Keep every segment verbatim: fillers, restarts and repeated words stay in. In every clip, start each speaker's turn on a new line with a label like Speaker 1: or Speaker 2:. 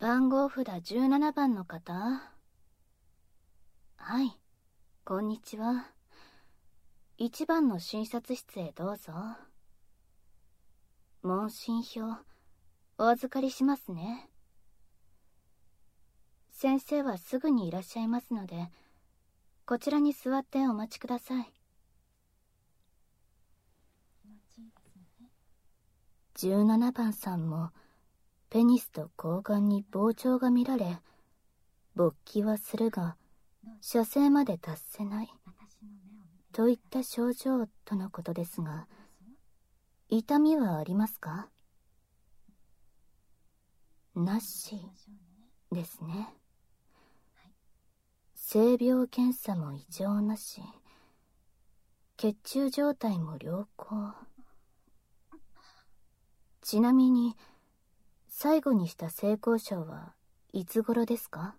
Speaker 1: 番号札じゅうななばんの方。はい、こんにちは。いちばんの診察室へどうぞ。問診票お預かりしますね。先生はすぐにいらっしゃいますので、こちらに座ってお待ちください。じゅうななばんさんもペニスと睾丸に膨張が見られ、勃起はするが射精まで達せないといった症状とのことですが、痛みはありますか？なしですね。性病検査も異常なし、血中状態も良好。ちなみに最後にした性交渉はいつ頃ですか？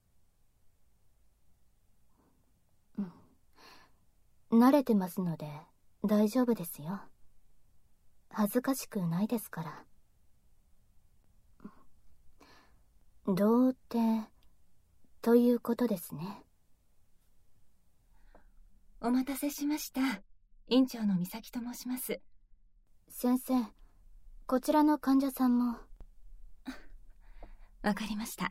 Speaker 1: うん、慣れてますので大丈夫ですよ。恥ずかしくないですから。童貞ということですね。
Speaker 2: お待たせしました。院長の美咲と申します。
Speaker 1: 先生、こちらの患者さんも。
Speaker 2: わかりました。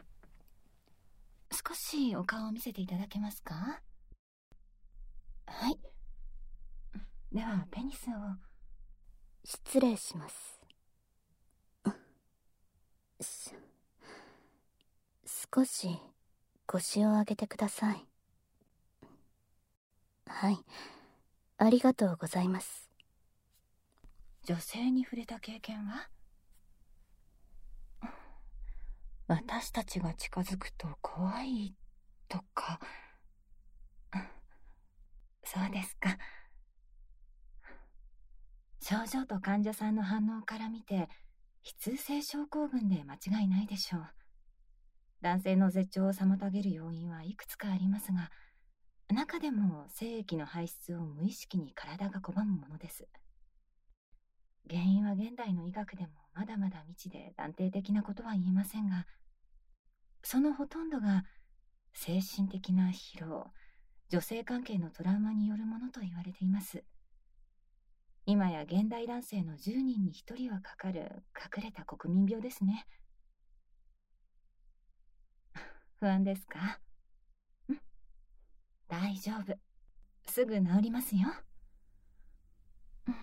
Speaker 2: 少しお顔を見せていただけますか？はい。ではペニスを。
Speaker 1: 失礼します。少し腰を上げてください。はい、ありがとうございます。
Speaker 2: 女性に触れた経験は？私たちが近づくと怖いとか。そうですか。症状と患者さんの反応から見て、非通性症候群で間違いないでしょう。男性の絶頂を妨げる要因はいくつかありますが、中でも精液の排出を無意識に体が拒むものです。原因は現代の医学でもまだまだ未知で断定的なことは言えませんが、そのほとんどが精神的な疲労、女性関係のトラウマによるものと言われています。今や現代男性のじゅうにんにひとりはかかる隠れた国民病ですね。不安ですか？ん？大丈夫。すぐ治りますよ。うん、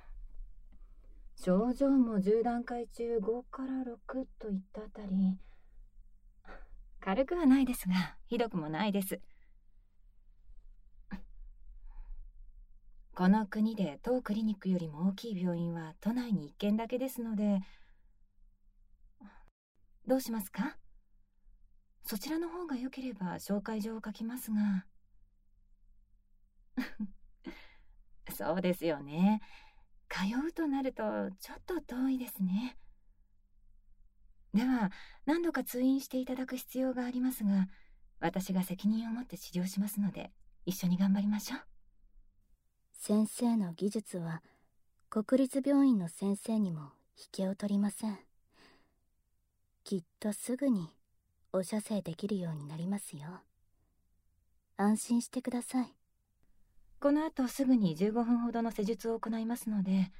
Speaker 2: 症状もじゅうだんかい中ごからろくといったあたり。軽くはないですが、ひどくもないです。この国で当クリニックよりも大きい病院は都内にいっけんだけですので。どうしますか？そちらの方が良ければ紹介状を書きますが。そうですよね。通うとなるとちょっと遠いですね。では何度か通院していただく必要がありますが、私が責任を持って治療しますので一緒に頑張りましょう。
Speaker 1: 先生の技術は国立病院の先生にも引けを取りません。きっとすぐにお射精できるようになりますよ。安心してください。
Speaker 2: この後すぐにじゅうごふんほどの施術を行いますので。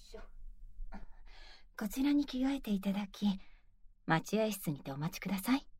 Speaker 2: こちらに着替えていただき、待合室にてお待ちください。